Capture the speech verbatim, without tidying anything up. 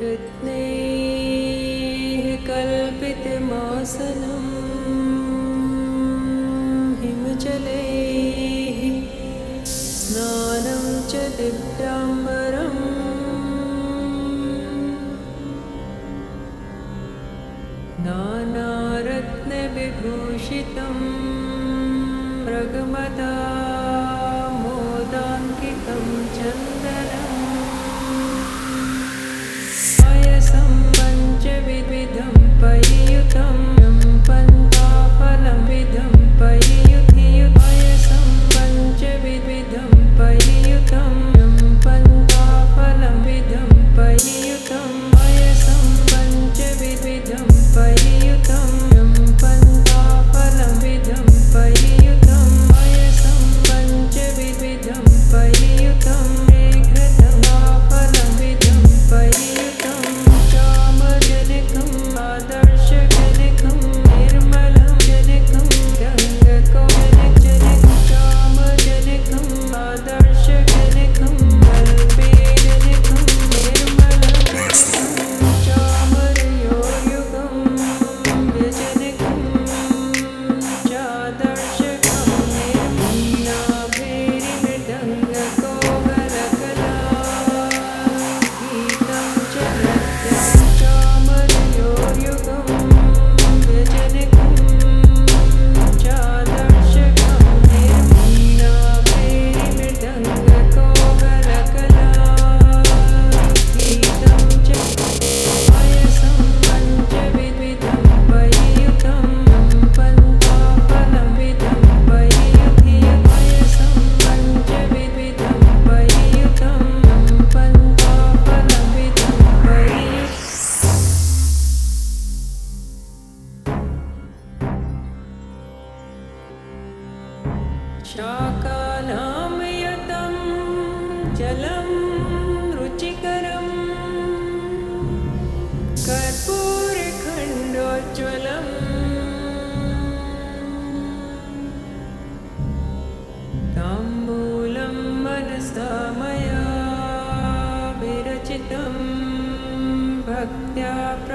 रत्नैः कल्पितमासनं हिमजलैः स्नानं च दिव्याम्बरम् नानारत्नविभूषितं मृगमदा मोदाङ्कितं चन्दनम् पायसं पञ्चविधं परियुतं पन्ताफलं विधं परियुतं पायसं पञ्चविधं परियुतं पन्ताफलं विधं परियुतं पायसं पञ्चविधं परियुतं पन्ताफलं विधं परियुतं पायसं पञ्चविधं परियुतं घृतमाफलं विधं परियुतं कामजनकम् आदर्शजनकं निर्मलं जनकं गङ्गकौजनकं कामजनकम् आदर्शजनकं कल्पेजनकं निर्मलं चामरयोर्युगं व्यजनकं चादर्शकं निर्मीनाभैर्मृदङ्गकोमलकला गीतं च नृत्यं चामरयोर्युगं व्यजनकं चादर्शकं निर्मीनाभैर्मृदङ्गकोमलकला गीतं च पायसं पञ्चविधं परियुतं पन्ताफलं विधं परियुतं पायसं पञ्चविधं परियुतं पन्ताफलं विधं परियुतं शाकानां यतं जलं रुचिकरम् कर्पूरखण्डोज्ज्वलम् ताम्बूलं मनसा मया विरचितं भक्त्या